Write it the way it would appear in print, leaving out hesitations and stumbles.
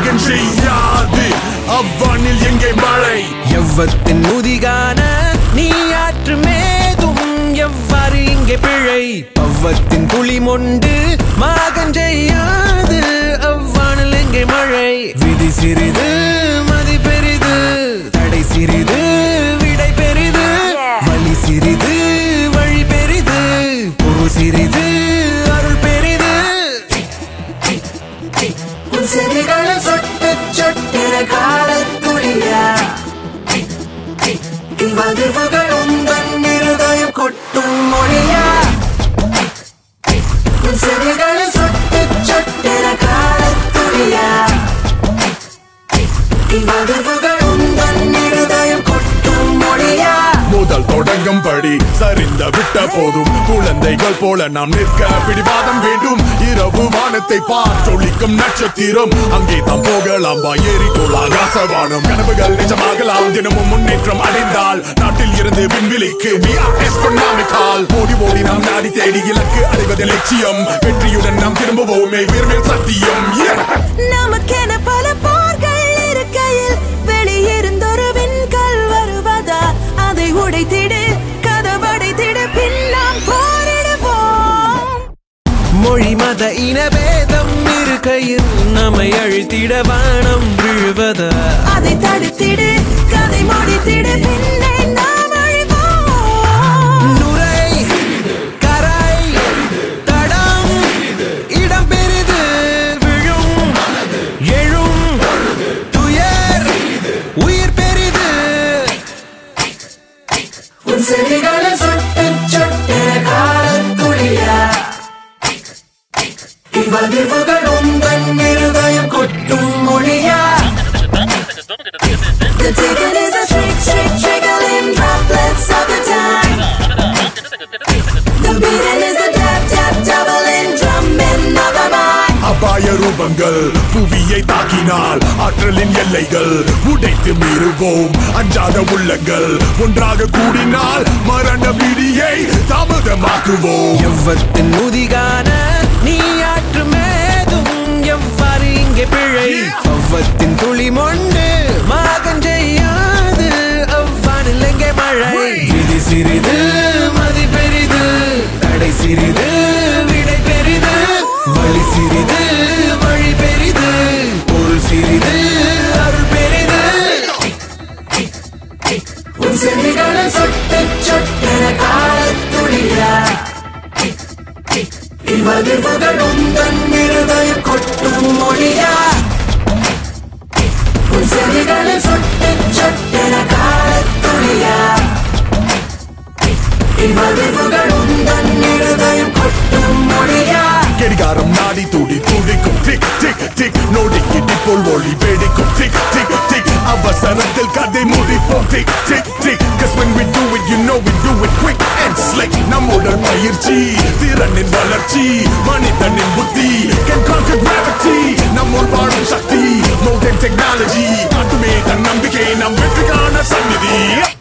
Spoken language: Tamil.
மாகன் செய்யாது அவ்வானில் எங்கே மழை எவ்வத்தின் முதிகான நீ ஆற்று மேதும் எவ்வாறு இங்கே பிழை பவ்வத்தின் துளி மொண்டு மாகன் செய்யாது அவ்வானில் எங்கே மழை விதி சிறிது மதி பெரிது தடை சிறிது விடை பெரிது வழி சிறிது வழி பெரிது பொருள் சிறிது அருள் பெரிது செடிகளில் சொட்டு சொட்டின காலத்துளியா இவ்வதிர்வுகள் உந்தன் இருதயம் கொட்டும் மொழியா செடிகளில் சொட்டு சொட்டின காலத்துளியா இவ்வதிர்வுகள் உந்தன் இருதயம் கொட்டும் மொழியா முதல் தொடங்கும் படி சரிந்த விட்ட போதும் குழந்தைகள் போல நாம் நிற்க பிடிவாதம் வேண்டும் இரவு வானத்தை பார்த்தொழிக்கும் நட்சத்திரம் அங்கே தான் போகலாம் ஏறிக்கொள்ள ஆகாசவானம் கனவுகள் நிஜமாகலாம் தினமும் முன்னேற்றம் அடைந்தால் நாட்டில் இருந்து விண்வெளிக்கு ஓடி ஓடி நாம் நாடி தேடி இலக்கு அடைவது லட்சியம் வெற்றியுடன் நாம் திரும்புவோமே உயர்மேல் சத்தியம் நமக்கென பல போர்கள் இருக்கையில் வெளியிருந்தொரு விண்கல் வருவதா அதை உடைத்திடு கதவடைத்திடு பின்னாம் போரிடுவோம் மொழி மத இனபேதம் இருக்கையில் நம்மை அழித்திட வானம் விழுவதா அதை தடுத்திடு கதை முடித்திடு பின்னே நாம் அழிவோம் நுரை கரை தடம் இடம் பெரிது விழும் எழும் துயர் உயிர் பெரிது செடிகளில் சொட்டு சொட்டின காலத்துளியா இவ்வதிர்வுகள் உந்தன் இருதயம் கொட்டும் மொழியா The ticket is a trickling droplets of the time. The beating is a tap doubling drumming of the mind. அபாய ரூபங்கள் புவியை தாக்கினால் ஆற்றலின் எல்லைகள் உடைத்து மீறுவோம் அஞ்சாத உள்ளங்கள் ஒன்றாக கூடினால் மரண பிடியை தாமதமாக்குவோம் எவ்வத்தின் முதிகான நீ ஆற்று மேதும் எவ்வாறு இங்கே பிழை அவ்வத்தின் துளி மொண்டு மாகன் செய்யாது அவ்வானில் எங்கே மழை விதி சிறிது மதி பெரிது தடை சிறிது விடை பெரிது வழி சிறிது வழி பெரிது பொருள் சிறிது அருள் பெரிது செடிகளில் சொட்டு சொட்டின காலத்துளியா இவ்வதிர்வுகள் உந்தன் இருதயம் கொட்டும் மொழியா செடிகளில் சொட்டு சொட்டின காலத்துளியா இவ்வதிர்வுகள் உந்தன் இருதயம் கொட்டும் மொழியா கடிகாரம் நாடி துடி துடிக்கும் டிக் டிக் டிக் நோடிக்கு டிப்போல் ஒளி வெடிக்கும் டிக் டிக் டிக் அவசரத்தில் கதை முடிப்போம் tick tick tick cause when we do it you know we do it quick and slick நம்முடன் பயிற்சி திறனின் வளர்ச்சி மனிதனின் புத்தி can conquer gravity நம்முள் வாழும் சக்தி more than technology காட்டுமே தன் நம்பிக்கை நம் வெற்றிக்கான சந்நிதி